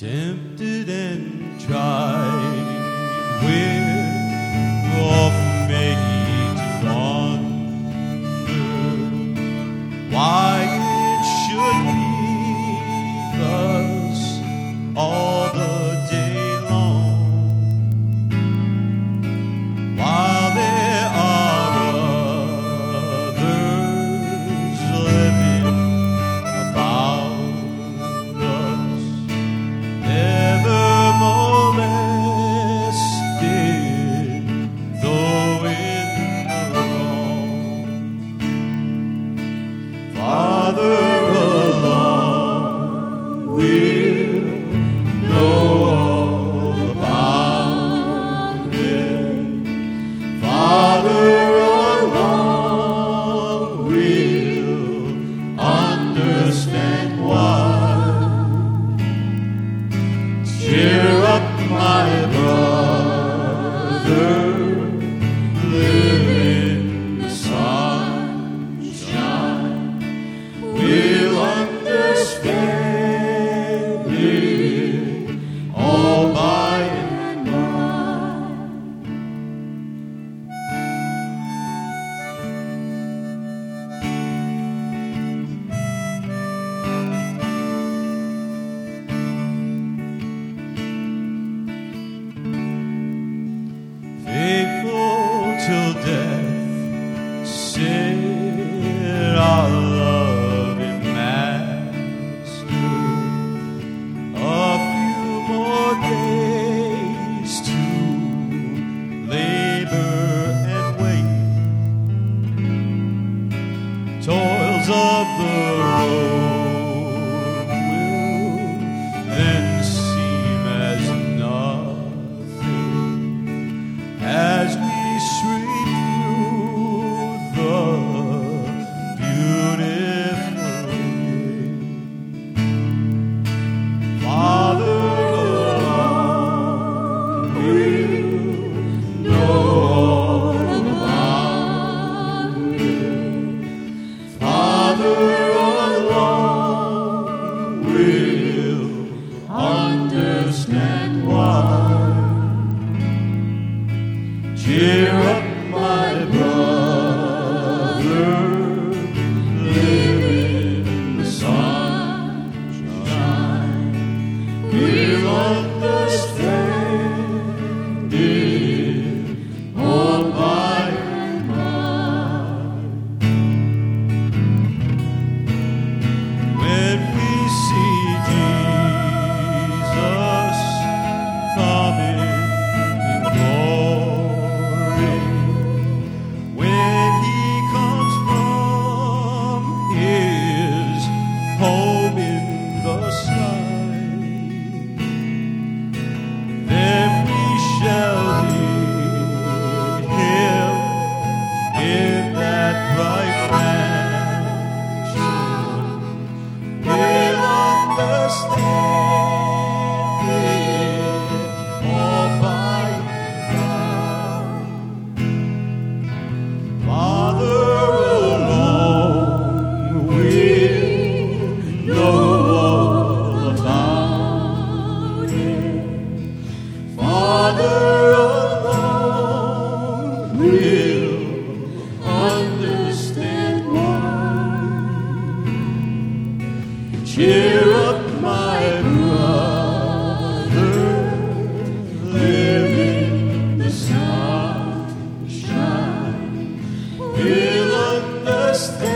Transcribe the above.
tempted and tried, we're often made to wonder why it should be thus all the day long, while there are others living about us, never molested, though in the wrong. Father, alone we'll know all about it. Father, alone we'll understand why. Cheer up, my brother, live in the sunshine. We'll understand it all by and by. Faithful till death, said our loving Master. A few more days to labor and wait. Toils of the road will then seem as nothing as we sweep through the beautiful gate. Father, alone will know all about it. Father, alone will understand why. Cheer up, my brother, live in the sunshine. We'll understand it all by and by. When we see Jesus coming in glory, when he comes from his home in the sky, then we shall meet him in that bright mansion. We'll understand it all by and by. Father, alone will know all about it. Father, alone will understand why. Cheer up, my brother, live in the sunshine. We'll understand